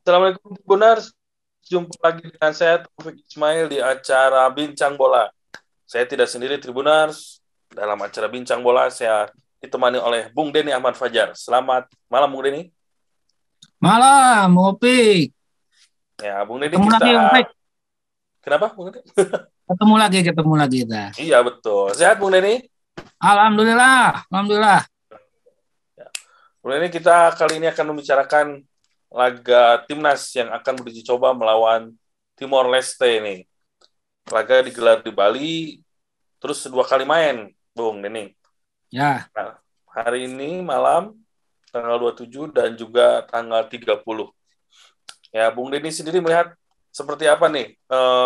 Assalamualaikum Tribuners, jumpa lagi dengan saya Taufik Ismail di acara Bincang Bola. Saya tidak sendiri Tribuners, dalam acara Bincang Bola saya ditemani oleh Bung Denny Ahmad Fajar. Selamat malam Bung Denny. Malam, Opik. Ya, Bung Denny Ketemu lagi, Opik. Kenapa Bung Denny? Ketemu lagi kita. Iya betul. Sehat Bung Denny? Alhamdulillah, alhamdulillah. Ya. Bung Denny, kita kali ini akan membicarakan laga timnas yang akan beruji coba melawan Timor Leste ini. Laga digelar di Bali, terus 2 kali main, Bung Denny. Ya. Nah, hari ini malam tanggal 27 dan juga tanggal 30. Ya, Bung Denny sendiri melihat seperti apa nih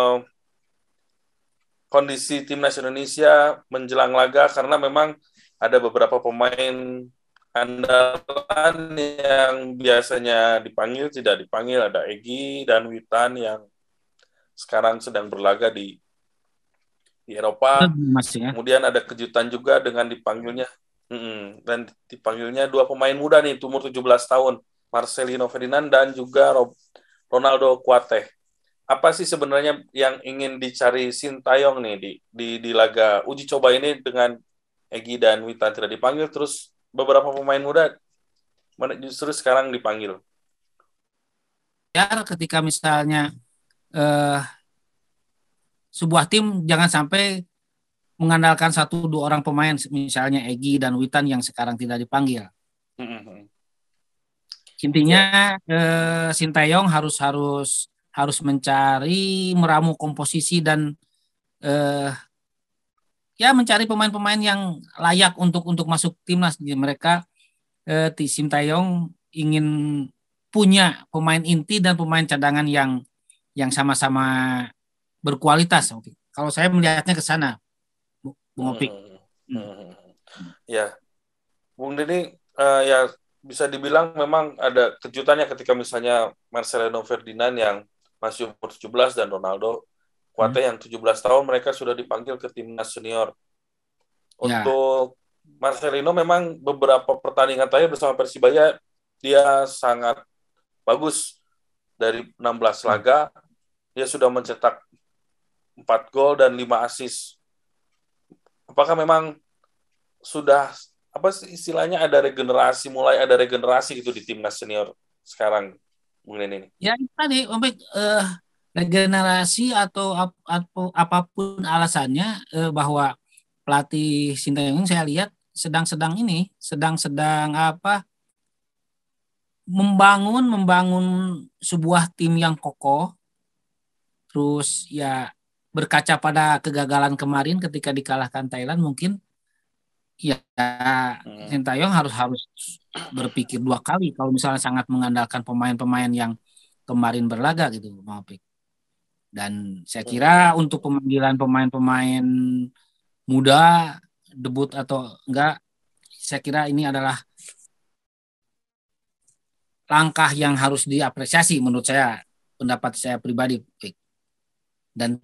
kondisi timnas Indonesia menjelang laga, karena memang ada beberapa pemain andalan yang biasanya dipanggil tidak dipanggil. Ada Egy dan Witan yang sekarang sedang berlaga di Eropa. Masih ya. Kemudian ada kejutan juga dengan dan dipanggilnya 2 pemain muda nih, umur 17 tahun, Marcelino Ferdinand dan juga Ronaldo Kuate. Apa sih sebenarnya yang ingin dicari Sintayong nih di laga uji coba ini dengan Egy dan Witan tidak dipanggil, terus beberapa pemain muda justru sekarang dipanggil? Ya, ketika misalnya eh, sebuah tim jangan sampai mengandalkan 1-2 orang pemain, misalnya Egy dan Witan yang sekarang tidak dipanggil. Intinya Ya. Sintayong harus harus harus mencari meramu komposisi dan eh, ya mencari pemain-pemain yang layak untuk masuk timnas. Jadi mereka Sintayong ingin punya pemain inti dan pemain cadangan yang sama-sama berkualitas. Kalau saya melihatnya ke sana, Bung Opik. Ya, Bung Denny, ya bisa dibilang memang ada kejutannya ketika misalnya Marcelino Ferdinand yang masih umur 17 dan Ronaldo Kuate yang 17 tahun, mereka sudah dipanggil ke timnas senior. Ya. Untuk Marcelino memang beberapa pertandingan terakhir bersama Persibaya dia sangat bagus. Dari 16 laga dia sudah mencetak 4 gol dan 5 assist. Apakah memang sudah apa istilahnya mulai ada regenerasi gitu di timnas senior sekarang, Bung Neni? Ya tadi Opik, regenerasi atau apapun alasannya, bahwa pelatih Sintayong saya lihat sedang apa membangun sebuah tim yang kokoh. Terus ya berkaca pada kegagalan kemarin ketika dikalahkan Thailand, mungkin ya Sintayong harus harus berpikir 2 kali kalau misalnya sangat mengandalkan pemain-pemain yang kemarin berlaga gitu, Bang Opik. Dan saya kira untuk pemanggilan pemain-pemain muda debut atau enggak, saya kira ini adalah langkah yang harus diapresiasi menurut saya, pendapat saya pribadi, Opik. Dan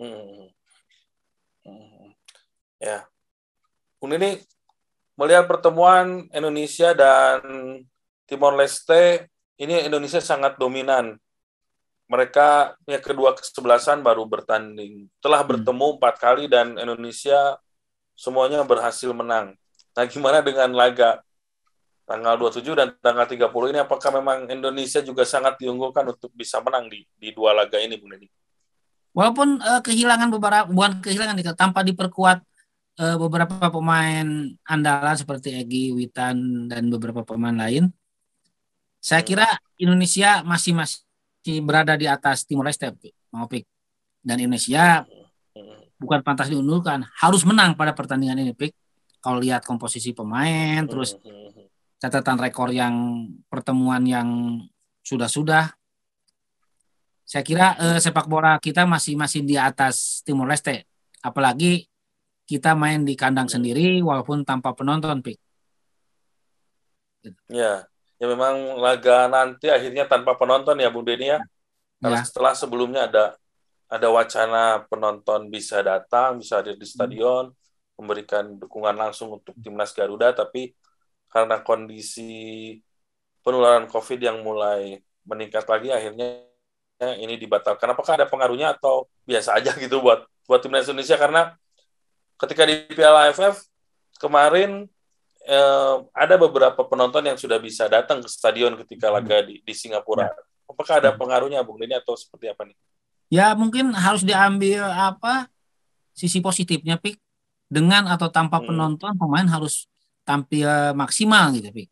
Ya, Bung Neni melihat pertemuan Indonesia dan Timor Leste, ini Indonesia sangat dominan. Mereka yang kedua kesebelasan baru bertanding. Telah bertemu 4 kali dan Indonesia semuanya berhasil menang. Nah, gimana dengan laga tanggal 27 dan tanggal 30 ini? Apakah memang Indonesia juga sangat diunggulkan untuk bisa menang di 2 laga ini, Bung Neni? walaupun kehilangan beberapa, bukan kehilangan, tanpa diperkuat beberapa pemain andalan seperti Egy, Witan dan beberapa pemain lain, saya kira Indonesia masih berada di atas Timor Leste, Pik. Dan Indonesia bukan pantas diunggulkan, harus menang pada pertandingan ini, Pik. Kalau lihat komposisi pemain, terus catatan rekor yang pertemuan yang sudah, saya kira sepak bola kita masih di atas Timor Leste. Apalagi kita main di kandang sendiri walaupun tanpa penonton, Pik. Ya, ya memang laga nanti akhirnya tanpa penonton ya, Bung Denny ya. Karena Ya. setelah sebelumnya ada wacana penonton bisa datang, bisa hadir di stadion, memberikan dukungan langsung untuk timnas Garuda, tapi karena kondisi penularan COVID yang mulai meningkat lagi, akhirnya ini dibatalkan. Apakah ada pengaruhnya atau biasa aja gitu buat timnas Indonesia? Karena ketika di Piala AFF kemarin ada beberapa penonton yang sudah bisa datang ke stadion ketika laga di Singapura. Apakah ada pengaruhnya, Bung Denny, atau seperti apa nih? Ya mungkin harus diambil sisi positifnya, Pik. Dengan atau tanpa penonton, pemain harus tampil maksimal gitu, Pik.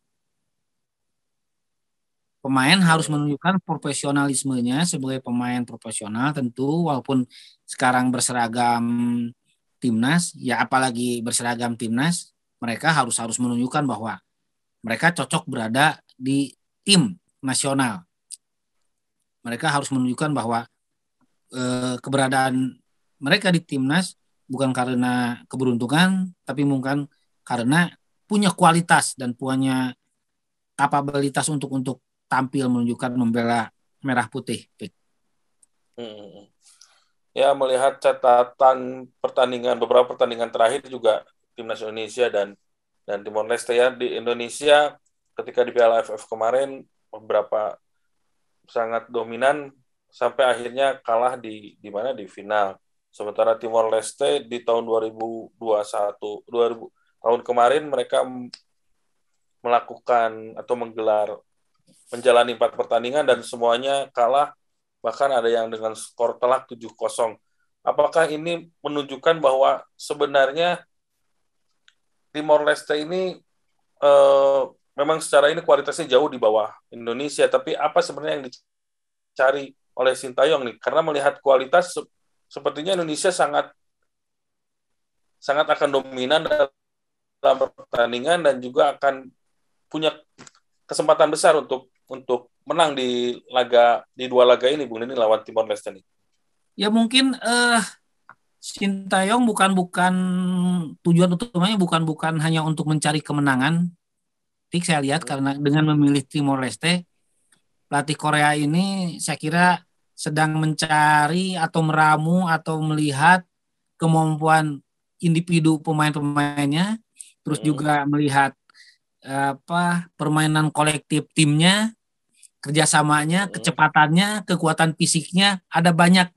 Pemain harus menunjukkan profesionalismenya sebagai pemain profesional tentu, walaupun sekarang berseragam timnas, ya apalagi berseragam timnas, mereka harus menunjukkan bahwa mereka cocok berada di tim nasional. Mereka harus menunjukkan bahwa keberadaan mereka di timnas bukan karena keberuntungan, tapi mungkin karena punya kualitas dan punya kapabilitas untuk tampil menunjukkan membela merah putih. Ya, melihat catatan beberapa pertandingan terakhir juga timnas Indonesia dan Timor Leste, ya, di Indonesia ketika di Piala AFF kemarin beberapa sangat dominan sampai akhirnya kalah di final. Sementara Timor Leste di tahun 2021 tahun kemarin mereka melakukan atau menjalani 4 pertandingan dan semuanya kalah, bahkan ada yang dengan skor telak 7-0. Apakah ini menunjukkan bahwa sebenarnya Timor Leste ini memang secara ini kualitasnya jauh di bawah Indonesia, tapi apa sebenarnya yang dicari oleh Sintayong nih? Karena melihat kualitas sepertinya Indonesia sangat akan dominan dalam pertandingan dan juga akan punya kesempatan besar untuk menang di dua laga ini, Bung Denny, lawan Timor Leste nih. Ya mungkin Sintayong bukan tujuan utamanya bukan hanya untuk mencari kemenangan. Saya lihat karena dengan memilih Timor Leste, pelatih Korea ini saya kira sedang mencari atau meramu atau melihat kemampuan individu pemain-pemainnya, terus juga melihat permainan kolektif timnya, kerjasamanya, kecepatannya, kekuatan fisiknya, ada banyak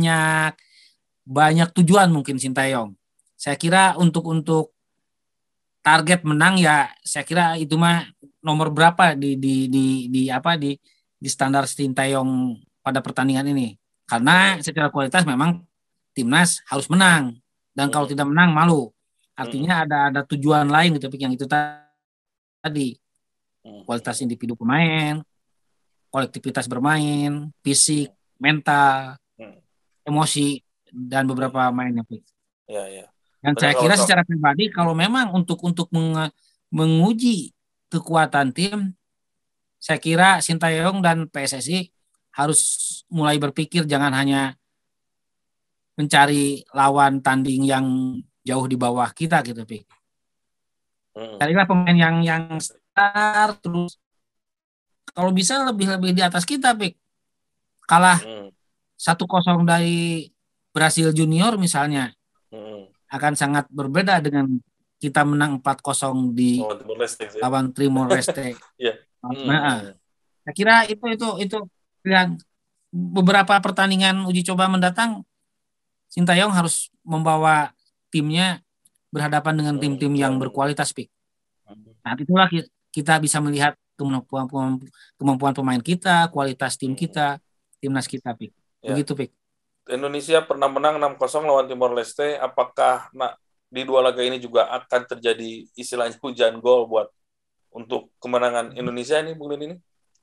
tujuan mungkin Sintayong. Saya kira untuk target menang ya, saya kira itu mah nomor berapa di standar Sintayong pada pertandingan ini. Karena secara kualitas memang timnas harus menang, dan kalau tidak menang malu. Artinya ada tujuan lain gitu, yang itu tadi kualitas individu pemain, kolektivitas bermain, fisik, mental, emosi, dan beberapa mainnya. Ya. Dan saya kira secara pribadi kalau memang untuk menguji kekuatan tim, saya kira Sintayong dan PSSI harus mulai berpikir jangan hanya mencari lawan tanding yang jauh di bawah kita gitu, Pik. Carilah pemain yang star, terus kalau bisa lebih di atas kita, Pik. Kalah 1-0 dari Brasil Junior misalnya, akan sangat berbeda dengan kita menang 4-0 di lawan Timor Leste. Saya kira itu lihat beberapa pertandingan uji coba mendatang, Sintayong harus membawa timnya berhadapan dengan tim-tim yang berkualitas, Pik. Nah, itulah kita bisa melihat kemampuan pemain kita, kualitas tim kita, timnas kita, Pik. Begitu, Pik. Indonesia pernah menang 6-0 lawan Timor Leste. Apakah di dua laga ini juga akan terjadi istilahnya hujan gol untuk kemenangan Indonesia ini, Bung Denny ini?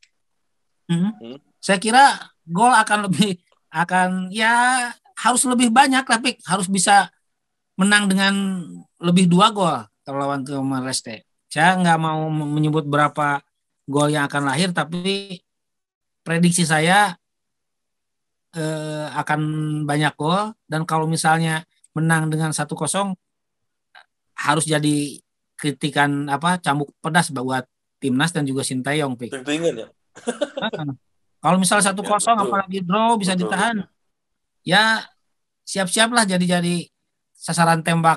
Saya kira gol akan harus lebih banyak lah, Pik. Harus bisa menang dengan lebih 2 gol kalau lawan Timor Leste. Saya nggak mau menyebut berapa gol yang akan lahir, tapi prediksi saya akan banyak gol, dan kalau misalnya menang dengan 1-0 harus jadi kritikan cambuk pedas buat timnas dan juga Sintayong, Pik. Ya. Kalau misalnya 1-0 apalagi draw bisa ditahan, ya siap-siaplah jadi sasaran tembak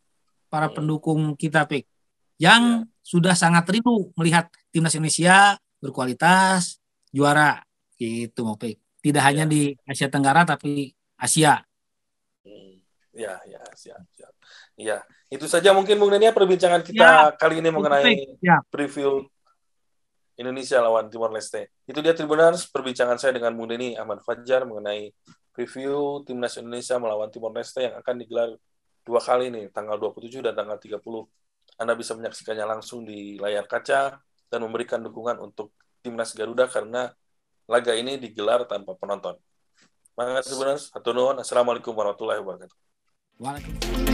para pendukung kita, Pik, yang sudah sangat rindu melihat timnas Indonesia berkualitas, juara gitu Mopik. Tidak hanya Ya. di Asia Tenggara tapi Asia. Ya, ya, siap, siap. Ya, itu saja mungkin Bung Denia perbincangan Ya, kita kali ini Mopik. mengenai Ya. preview Indonesia lawan Timor Leste. Itu dia Tribuners, perbincangan saya dengan Bung Deni Ahmad Fajar mengenai preview Timnas Indonesia melawan Timor Leste yang akan digelar 2 kali nih, tanggal 27 dan tanggal 30. Anda bisa menyaksikannya langsung di layar kaca dan memberikan dukungan untuk Timnas Garuda karena laga ini digelar tanpa penonton. Semangat Tribuners, hatur nuhun. Assalamualaikum warahmatullahi wabarakatuh. Waalaikumsalam.